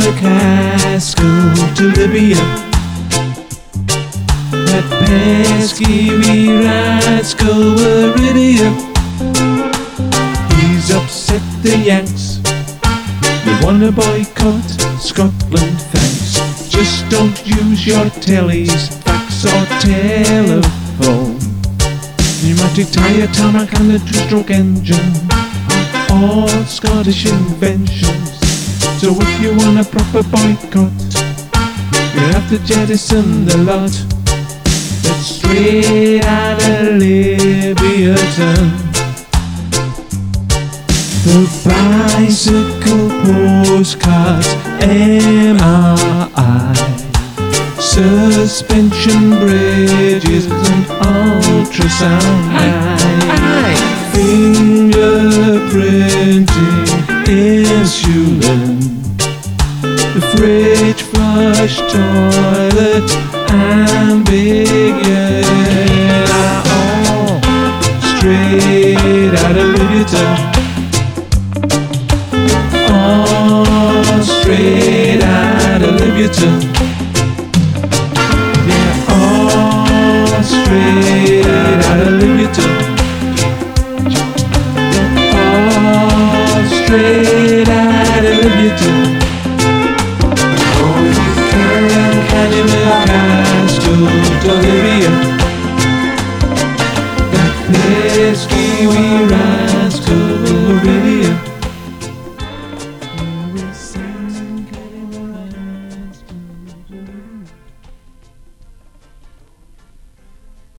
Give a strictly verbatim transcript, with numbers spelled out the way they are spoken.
McCaskill to Libya. That pesky wee rascal were idiot. He's upset the Yanks. You wanna boycott Scotland, thanks. Just don't use your tellies, fax or telephone. Pneumatic tyre, tarmac and a two-stroke engine, all Scottish inventions. So if you want a proper boycott, you have to jettison the lot. That's straight out of Libyaton. The bicycle postcards, M R I, suspension bridges and ultrasound eye, fingerprinting insulin, the fridge flush toilet and big yen are all straight out of Libyaton. All straight out of Libyaton. Yeah, all straight out of Libyaton. All straight out of Libyaton. Oh, you can, can you McCaskill to Libya? That pesky wee ride.